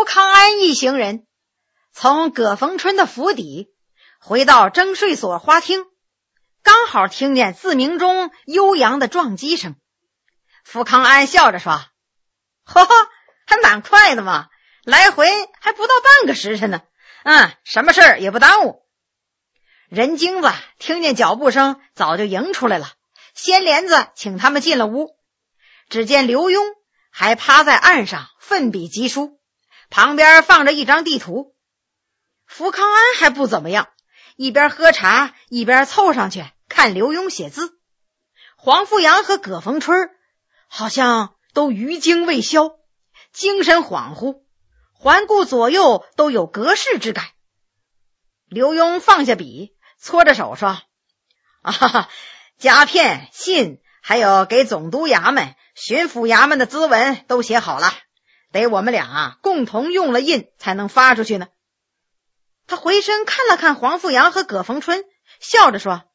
福康安一行人从葛逢春的府邸回到征税所花厅，刚好听见自鸣钟悠扬的撞击声。福康安笑着说：呵呵，还蛮快的嘛，来回还不到半个时辰呢。什么事儿也不耽误。任京子听见脚步声早就迎出来了，掀帘子请他们进了屋。只见刘墉还趴在岸上奋笔疾书，旁边放着一张地图。福康安还不怎么样，一边喝茶一边凑上去看刘墉写字。黄富阳和葛逢春好像都余惊未消，精神恍惚，环顾左右都有隔世之感。刘墉放下笔，搓着手说：夹片、信还有给总督衙门、巡抚衙门的咨文都写好了，得我们俩共同用了印才能发出去呢。他回身看了看黄富阳和葛逢春，笑着说：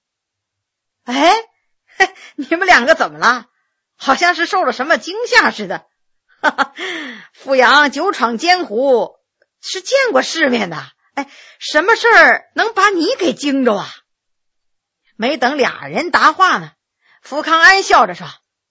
你们两个怎么了？好像是受了什么惊吓似的。富阳久闯江湖，是见过世面的，什么事儿能把你给惊着啊？没等俩人答话呢，福康安笑着说：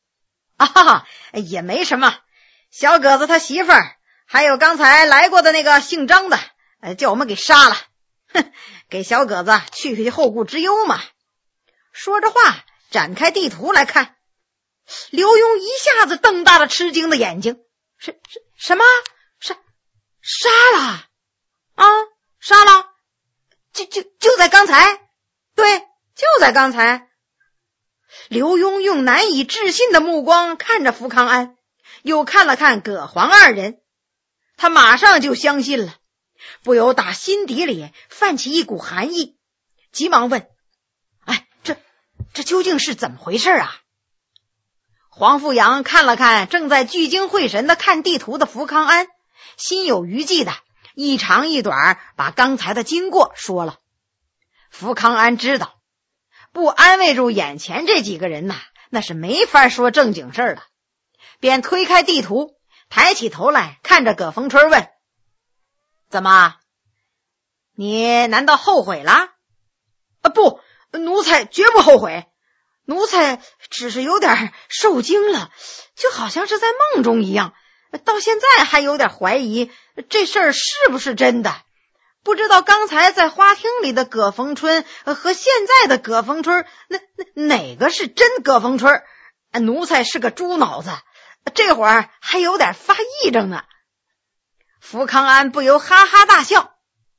也没什么，小葛子他媳妇儿还有刚才来过的那个姓张的，叫我们给杀了，给小葛子去后顾之忧嘛。说着话展开地图来看。刘墉一下子瞪大了吃惊的眼睛：什么？杀了？杀了？就在刚才？对，就在刚才。刘墉用难以置信的目光看着福康安，又看了看葛黄二人，他马上就相信了，不由打心底里泛起一股寒意，急忙问：这究竟是怎么回事啊？黄富阳看了看正在聚精会神的看地图的福康安，心有余悸的一长一短把刚才的经过说了。福康安知道不安慰住眼前这几个人那是没法说正经事儿的，便推开地图，抬起头来看着葛逢春问：怎么，你难道后悔了？不，奴才绝不后悔，奴才只是有点受惊了，就好像是在梦中一样，到现在还有点怀疑这事儿是不是真的。不知道刚才在花厅里的葛逢春和现在的葛逢春，哪个是真葛逢春？奴才是个猪脑子，这会儿还有点发癔症呢。福康安不由哈哈大笑，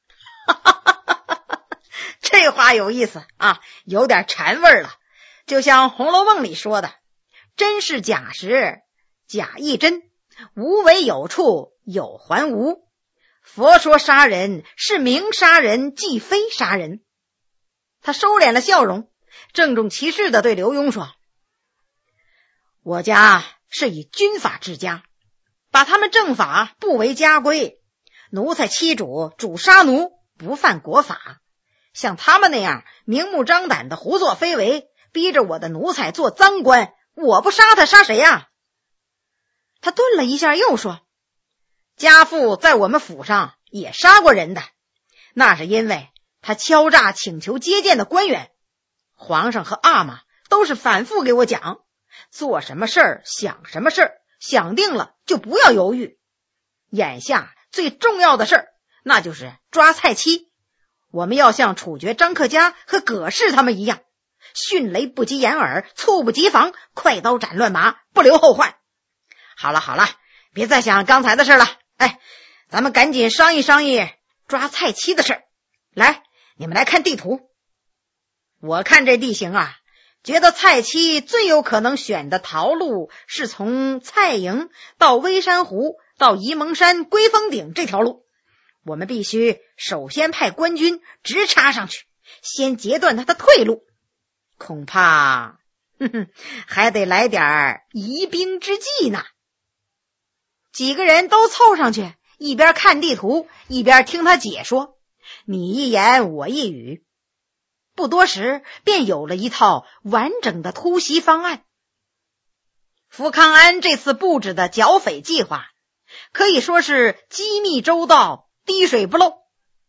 这话有意思啊，有点禅味了。就像《红楼梦》里说的，真是假时假亦真，无为有处有还无。佛说杀人是明杀人，既非杀人。他收敛了笑容，郑重其事地对刘墉说：我家是以军法治家，把他们正法不为家规，奴才欺主，主杀奴，不犯国法。像他们那样明目张胆的胡作非为，逼着我的奴才做赃官，我不杀他杀谁啊？他顿了一下又说：家父在我们府上也杀过人的，那是因为他敲诈请求接见的官员。皇上和阿玛都是反复给我讲，做什么事儿想什么事儿，想定了就不要犹豫。眼下最重要的事儿，那就是抓蔡妻。我们要像处决张克家和葛氏他们一样，迅雷不及掩耳，猝不及防，快刀斩乱麻，不留后患。好了，别再想刚才的事了，咱们赶紧商议商议抓蔡妻的事。来，你们来看地图。我看这地形啊，觉得蔡妻最有可能选的逃路是从蔡营到微山湖到沂蒙山龟峰顶这条路。我们必须首先派官军直插上去，先截断他的退路。恐怕还得来点疑兵之计呢。几个人都凑上去，一边看地图一边听他解说，你一言我一语，不多时便有了一套完整的突袭方案。福康安这次布置的剿匪计划可以说是机密周到，滴水不漏。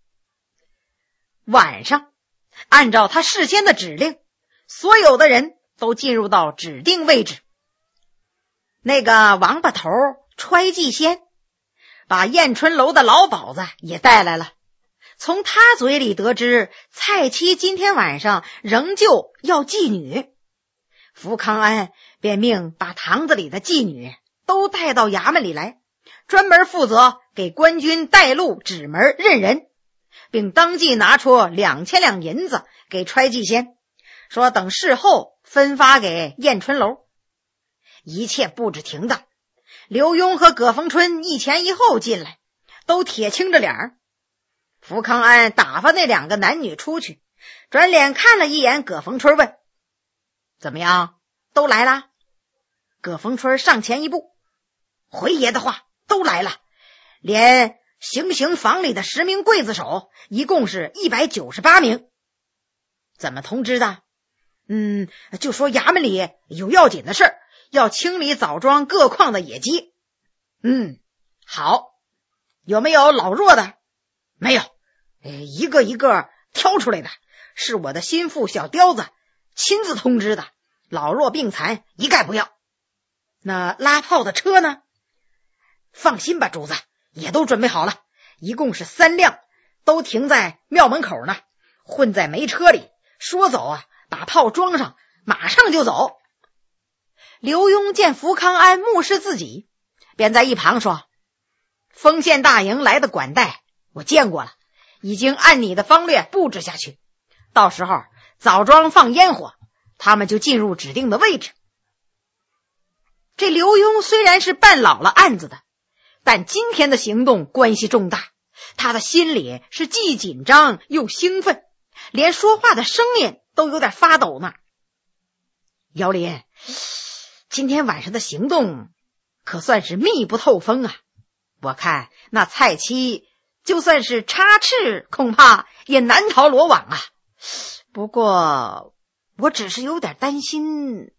晚上，按照他事先的指令，所有的人都进入到指定位置。那个王八头揣祭仙把燕春楼的老鸨子也带来了，从他嘴里得知蔡妻今天晚上仍旧要妓女。福康安便命把堂子里的妓女都带到衙门里来，专门负责给官军带路指门认人，并当即拿出2000两银子给揣祭仙，说等事后分发给燕春楼。一切布置停当，刘墉和葛逢春一前一后进来，都铁青着脸儿。福康安打发那2个男女出去，转脸看了一眼葛逢春，问：怎么样，都来了？葛逢春上前一步：回爷的话，都来了，连行刑房里的10名刽子手，一共是198名。怎么通知的？就说衙门里有要紧的事儿，要清理枣庄各矿的野鸡。好。有没有老弱的？没有，一个一个挑出来的，是我的心腹小刁子亲自通知的，老弱病残一概不要。那拉炮的车呢？放心吧，主子，也都准备好了，一共是3辆，都停在庙门口呢，混在煤车里，说走啊，把炮装上，马上就走。刘墉见福康安目视自己，便在一旁说：丰县大营来的管带我见过了，已经按你的方略布置下去，到时候枣庄放烟火，他们就进入指定的位置。这刘墉虽然是办老了案子的，但今天的行动关系重大，他的心里是既紧张又兴奋，连说话的声音都有点发抖呢。姚林，今天晚上的行动可算是密不透风啊，我看那蔡妻就算是插翅，恐怕也难逃罗网啊。不过我只是有点担心。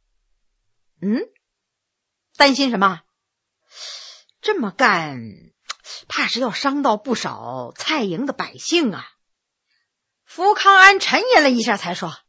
担心什么？这么干怕是要伤到不少蔡营的百姓啊。福康安沉吟了一下才说：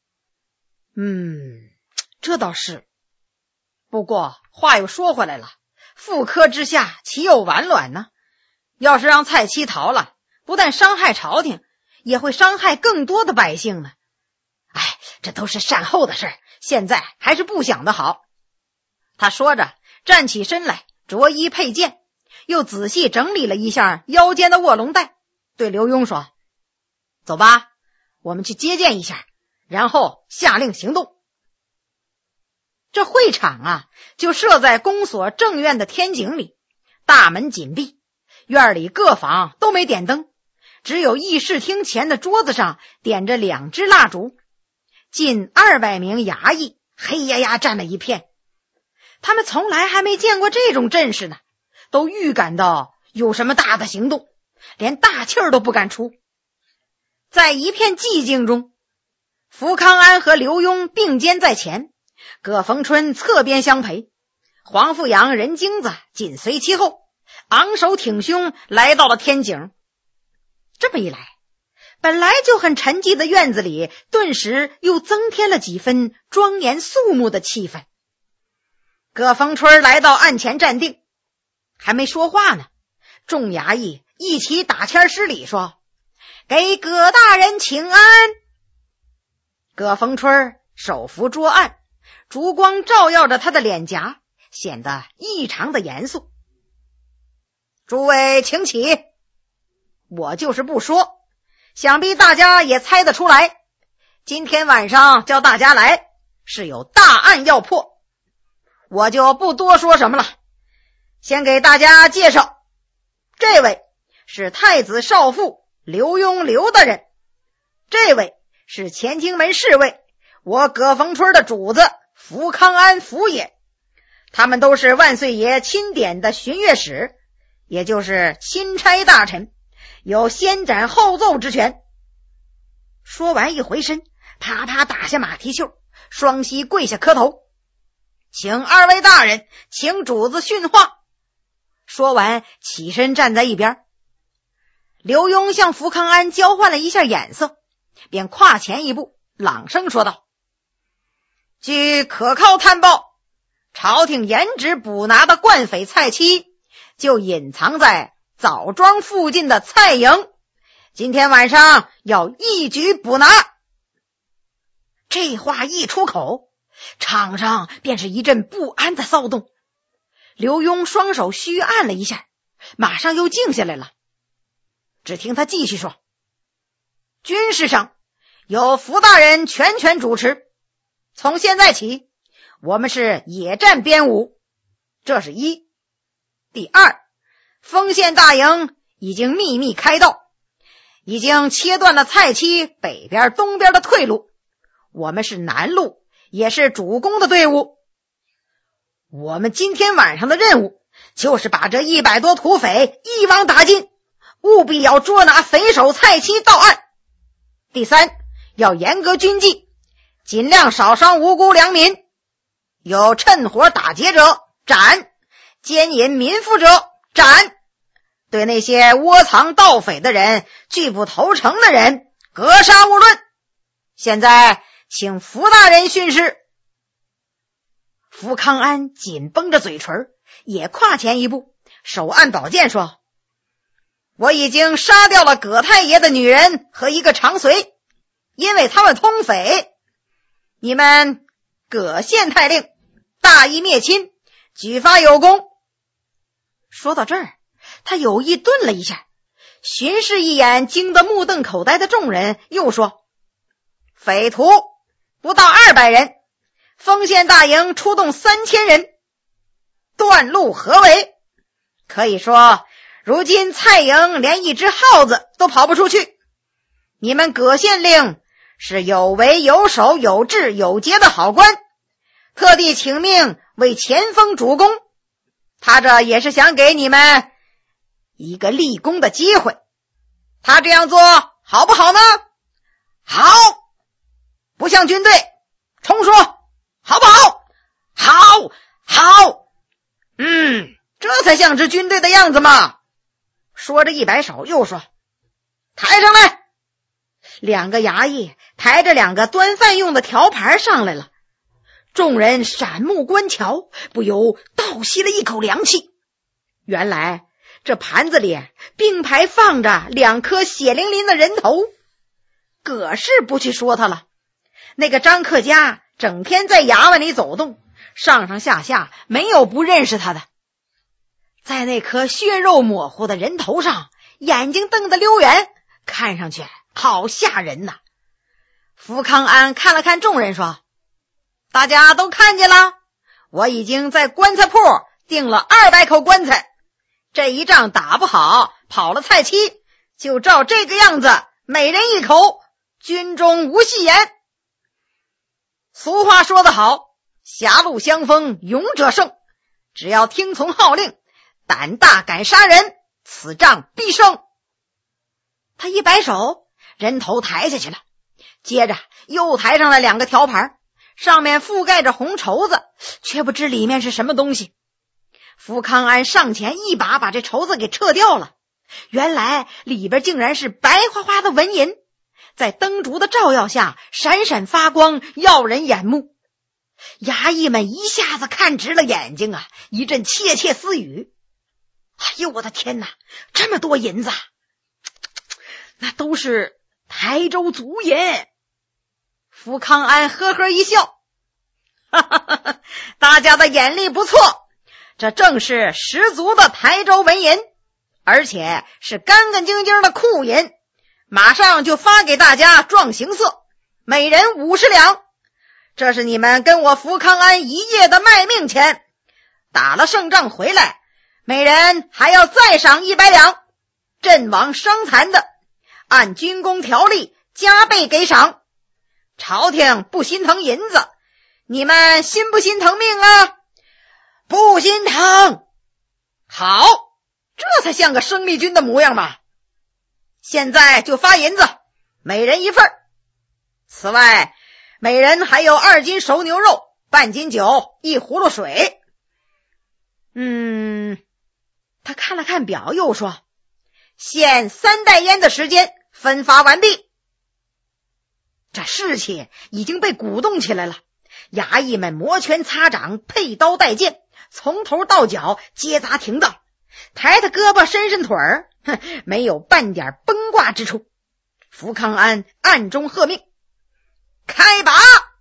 这倒是，不过话又说回来了，妇科之下岂有完卵呢？要是让蔡妻逃了，不但伤害朝廷，也会伤害更多的百姓呢。这都是善后的事，现在还是不想的好。他说着站起身来，着衣佩剑，又仔细整理了一下腰间的卧龙带，对刘墉说：走吧，我们去接见一下，然后下令行动。这会场啊，就设在宫所正院的天井里，大门紧闭，院里各房都没点灯，只有议事厅前的桌子上点着2支蜡烛，近200名衙役黑压压站了一片。他们从来还没见过这种阵势呢，都预感到有什么大的行动，连大气儿都不敢出。在一片寂静中，福康安和刘墉并肩在前，葛逢春侧边相陪，黄富阳、任京子紧随其后，昂首挺胸来到了天井。这么一来，本来就很沉寂的院子里顿时又增添了几分庄严肃穆的气氛。葛逢春来到案前站定，还没说话呢，众衙役一起打签施礼说：给葛大人请安。葛逢春手扶桌案，烛光照耀着他的脸颊，显得异常的严肃。诸位请起。我就是不说，想必大家也猜得出来，今天晚上叫大家来是有大案要破，我就不多说什么了。先给大家介绍，这位是太子少傅刘墉刘大人，这位是乾清门侍卫我葛逢春的主子福康安福爷，他们都是万岁爷钦点的巡阅使，也就是钦差大臣，有先斩后奏之权。说完一回身，啪啪打下马蹄袖，双膝跪下磕头：请2位大人，请主子训话。 说完起身站在一边。刘墉向福康安交换了一下眼色，便跨前一步，朗声说道：据可靠探报，朝廷严旨捕拿的惯匪蔡七就隐藏在枣庄附近的蔡营，今天晚上要一举捕拿。这话一出口，场上便是一阵不安的骚动。刘墉双手虚按了一下，马上又静下来了。只听他继续说：军事上由福大人全权主持，从现在起我们是野战编舞，这是一。第二，丰县大营已经秘密开道，已经切断了蔡七北边东边的退路，我们是南路，也是主攻的队伍。我们今天晚上的任务就是把这100多土匪一网打尽，务必要捉拿匪首蔡七到案。第三，要严格军纪，尽量少伤无辜良民，有趁火打劫者斩，奸淫民妇者斩，对那些窝藏盗匪的人、拒不投诚的人格杀勿论。现在请福大人训示。福康安紧绷着嘴唇，也跨前一步，手按宝剑说：我已经杀掉了葛太爷的女人和一个长随，因为他们通匪。你们葛县太令大义灭亲，举发有功。说到这儿，他有意顿了一下，巡视一眼惊得目瞪口呆的众人，又说：匪徒不到200人，丰县大营出动3000人，断路合围。可以说如今蔡营连一只耗子都跑不出去。你们葛县令是有为有守有志有节的好官，特地请命为前锋主攻，他这也是想给你们一个立功的机会。他这样做好不好呢？好。不像军队。重说，好不好？好，好。这才像支军队的样子嘛。说着一摆手，又说：抬上来。2个衙役抬着2个端饭用的条盘上来了。众人闪目观瞧，不由倒吸了一口凉气。原来这盘子里并排放着2颗血淋淋的人头。葛氏不去说他了，那个张克家整天在衙门里走动，上上下下没有不认识他的。在那颗血肉模糊的人头上，眼睛瞪得溜圆，看上去好吓人呐。福康安看了看众人，说：大家都看见了，我已经在棺材铺订了200口棺材，这一仗打不好，跑了蔡七，就照这个样子，每人1口，军中无戏言。俗话说得好，狭路相逢勇者胜，只要听从号令，胆大敢杀人，此仗必胜。他一摆手，人头抬下去了，接着又抬上了2个条盘，上面覆盖着红绸子，却不知里面是什么东西。福康安上前一把把这绸子给撤掉了，原来里边竟然是白花花的纹银，在灯烛的照耀下闪闪发光，耀人眼目。衙役们一下子看直了眼睛啊，一阵窃窃私语。哎呦我的天哪，这么多银子，那都是台州足银。福康安呵呵一笑，哈哈哈哈，大家的眼力不错，这正是十足的台州纹银，而且是干干净净的库银，马上就发给大家壮形色，每人50两，这是你们跟我福康安一夜的卖命钱，打了胜仗回来，每人还要再赏100两，阵亡伤残的按军功条例加倍给赏。朝廷不心疼银子，你们心不心疼命啊？不心疼。好，这才像个生力军的模样嘛。现在就发银子，每人1份。此外，每人还有2斤熟牛肉、半斤酒、1葫芦水。 他看了看表，又说：限3袋烟的时间，分发完毕。这士气已经被鼓动起来了，衙役们摩拳擦掌，佩刀带剑，从头到脚皆砸停当，抬抬胳膊伸伸腿儿，没有半点崩挂之处。福康安暗中喝命：开拔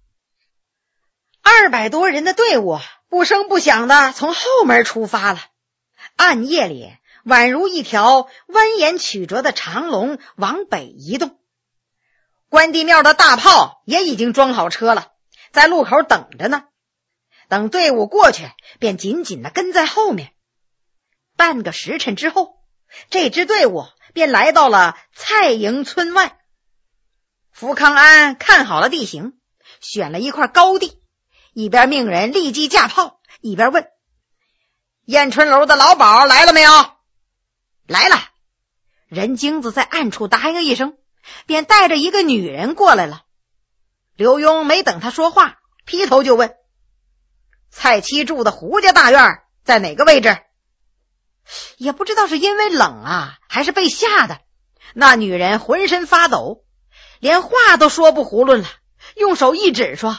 ！200多人的队伍不声不响的从后门出发了，暗夜里宛如一条蜿蜒曲折的长龙往北移动。关帝庙的大炮也已经装好车了，在路口等着呢。等队伍过去，便紧紧地跟在后面。半个时辰之后，这支队伍便来到了蔡营村外。福康安看好了地形，选了一块高地，一边命人立即架炮，一边问：燕春楼的老鸨来了没有？来了。任精子在暗处答应一声，便带着一个女人过来了。刘墉没等他说话，劈头就问：蔡七住的胡家大院在哪个位置？也不知道是因为冷啊，还是被吓的，那女人浑身发抖，连话都说不囫囵了，用手一指说：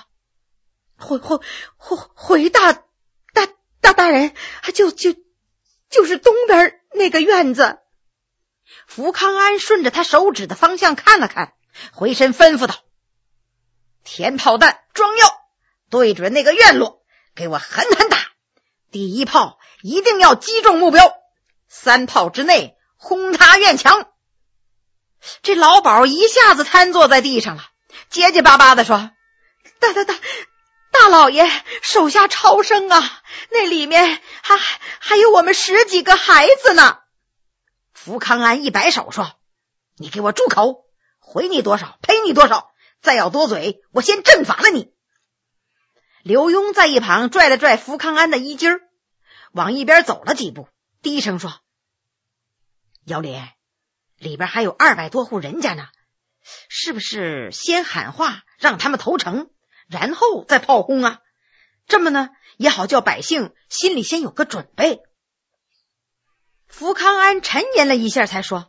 回大人，就是东边那个院子。福康安顺着他手指的方向看了看，回身吩咐道：填炮弹装药，对准那个院落，给我狠狠打。第一炮一定要击中目标，3炮之内轰塌院墙。这老鸨一下子瘫坐在地上了，结结巴巴地说：大老爷手下超生啊，那里面还有我们10几个孩子呢。福康安一摆手说：你给我住口，回你多少赔你多少，再要多嘴我先阵法了你。刘墉在一旁拽了拽福康安的衣襟，往一边走了几步，低声说：姚林，里边还有200多户人家呢，是不是先喊话让他们投诚，然后再炮轰啊？这么呢，也好叫百姓心里先有个准备。福康安沉吟了一下才说：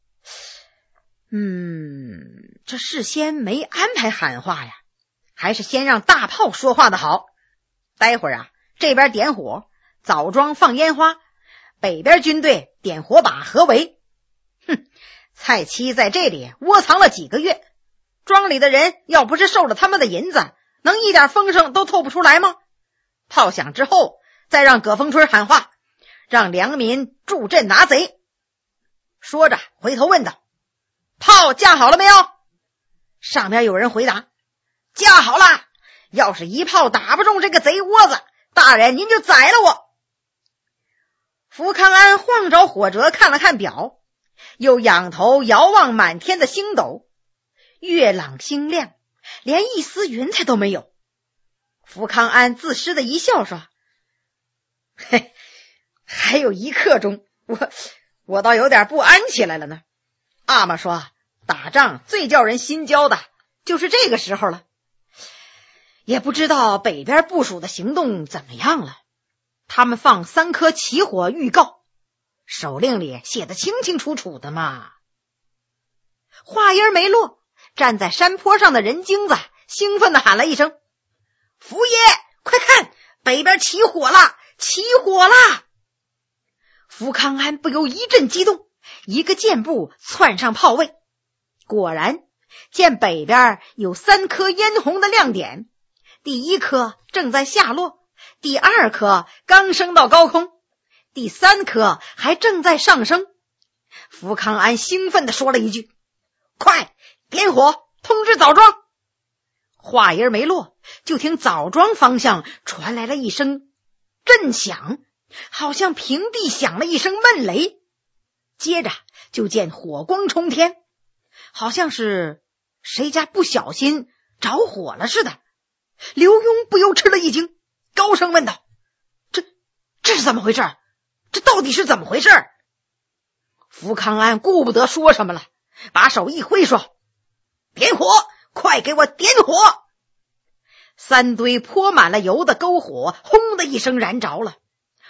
这事先没安排喊话呀，还是先让大炮说话的好。待会儿啊，这边点火，枣庄放烟花，北边军队点火把合围。蔡七在这里窝藏了几个月，庄里的人要不是受了他们的银子，能一点风声都透不出来吗？炮响之后，再让葛风春喊话，让良民助阵拿贼。说着回头问道：炮架好了没有？上边有人回答：架好了，要是一炮打不中这个贼窝子，大人您就宰了我。福康安晃着火折看了看表，又仰头遥望满天的星斗，月朗星亮，连一丝云彩都没有。福康安自失的一笑说：嘿，还有1刻钟，我倒有点不安起来了呢。阿妈说，打仗最叫人心焦的就是这个时候了。也不知道北边部署的行动怎么样了，他们放3颗起火预告，手令里写得清清楚楚的嘛。话音没落，站在山坡上的任精子兴奋地喊了一声：福爷，快看，北边起火了，起火了！福康安不由一阵激动，一个箭步窜上炮位。果然见北边有3颗嫣红的亮点，第1颗正在下落，第2颗刚升到高空，第3颗还正在上升。福康安兴奋地说了一句：快点火，通知枣庄。话音没落，就听枣庄方向传来了一声震响，好像平地响了一声闷雷，接着就见火光冲天，好像是谁家不小心着火了似的。刘墉不由吃了一惊，高声问道：这是怎么回事？这到底是怎么回事？福康安顾不得说什么了，把手一挥说：点火，快给我点火！3堆泼满了油的篝火轰的一声燃着了，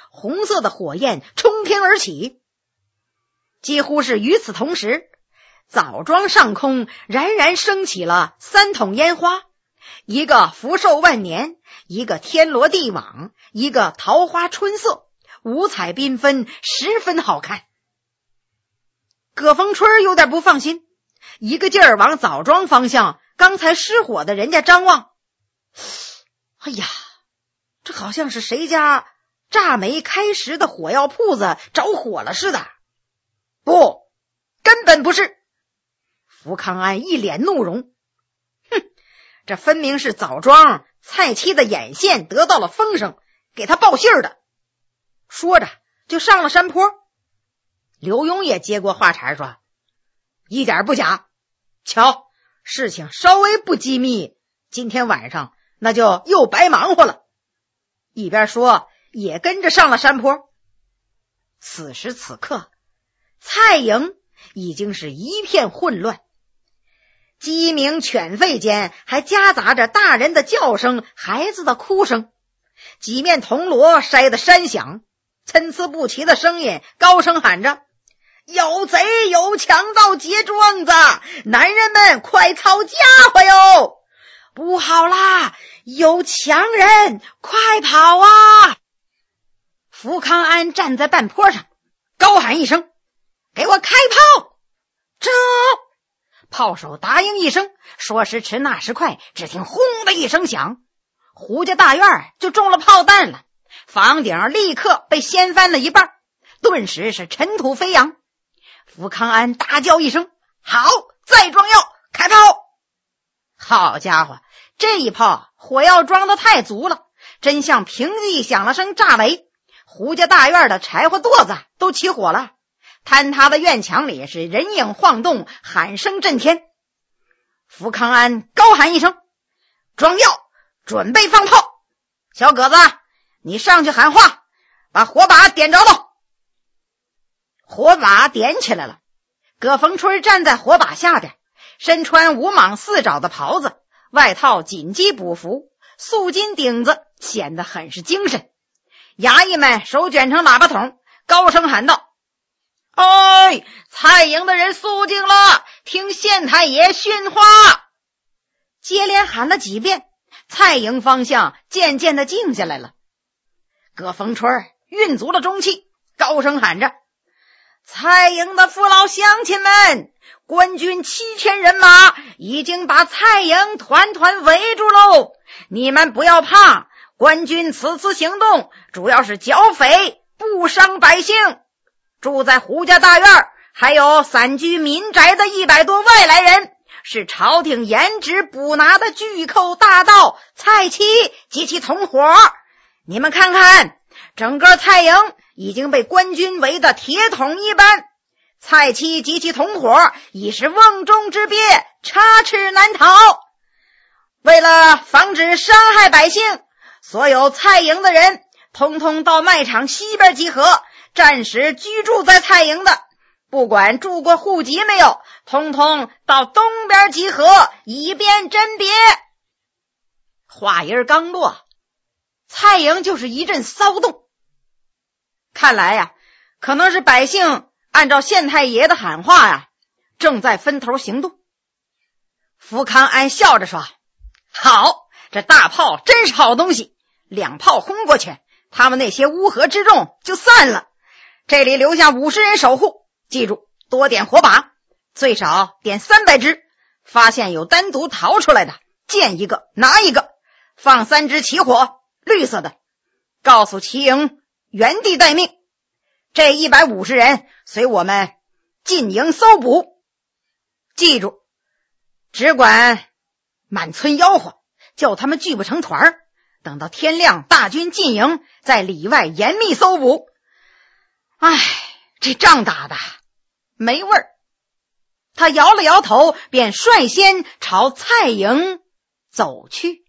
红色的火焰冲天而起。几乎是与此同时，枣庄上空冉冉升起了3筒烟花，一个福寿万年，一个天罗地网，一个桃花春色，五彩缤纷，十分好看。葛逢春有点不放心，一个劲儿往枣庄方向刚才失火的人家张望。哎呀，这好像是谁家榨煤开食的火药铺子着火了似的。不，根本不是。福康安一脸怒容，哼，这分明是枣庄蔡妻的眼线得到了风声，给他报信儿的。说着就上了山坡。刘墉也接过话茬说，一点不假，瞧，事情稍微不机密，今天晚上那就又白忙活了。一边说也跟着上了山坡。此时此刻，蔡营已经是一片混乱，鸡鸣犬吠间还夹杂着大人的叫声，孩子的哭声，几面铜锣筛得山响，参差不齐的声音高声喊着，有贼有强盗劫庄子，男人们快操家伙哟！不好啦，有强人，快跑啊！福康安站在半坡上，高喊一声，给我开炮！这炮手答应一声，说时迟那时快，只听轰的一声响，胡家大院就中了炮弹了，房顶立刻被掀翻了一半，顿时是尘土飞扬。福康安大叫一声，好，再装药，开炮！好家伙，这一炮火药装得太足了，真像平地响了声炸雷，胡家大院的柴火垛子都起火了，坍塌的院墙里是人影晃动，喊声震天。福康安高喊一声，装药，准备放炮。小葛子，你上去喊话，把火把点着了。火把点起来了，葛逢春站在火把下边，身穿五蟒四爪的袍子，外套紧机补服，素金顶子，显得很是精神。衙役们手卷成喇叭筒，高声喊道，哎，蔡营的人肃静了，听县太爷训话。接连喊了几遍，蔡营方向渐渐的静下来了。葛逢春运足了中气，高声喊着，蔡营的父老乡亲们，官军7000人马已经把蔡营团团围住喽，你们不要怕，官军此次行动主要是剿匪，不伤百姓。住在胡家大院还有散居民宅的100多外来人，是朝廷严旨捕拿的巨寇大盗蔡妻及其同伙。你们看看，整个蔡营已经被官军围得铁桶一般，蔡妻及其同伙已是瓮中之鳖，插翅难逃。为了防止伤害百姓，所有蔡营的人通通到麦场西边集合，暂时居住在蔡营的，不管住过户籍没有，通通到东边集合，以便甄别。话音刚落，蔡营就是一阵骚动。看来呀，可能是百姓按照县太爷的喊话呀，正在分头行动。福康安笑着说，好，这大炮真是好东西，2炮轰过去，他们那些乌合之众就散了，这里留下50人守护，记住多点火把，最少点300支，发现有单独逃出来的，见一个拿一个，放3支起火，绿色的，告诉齐营原地待命。这150人随我们进营搜捕，记住只管满村吆喝，叫他们聚不成团，等到天亮大军进营，在里外严密搜捕。唉，这仗打的没味儿。他摇了摇头，便率先朝蔡营走去。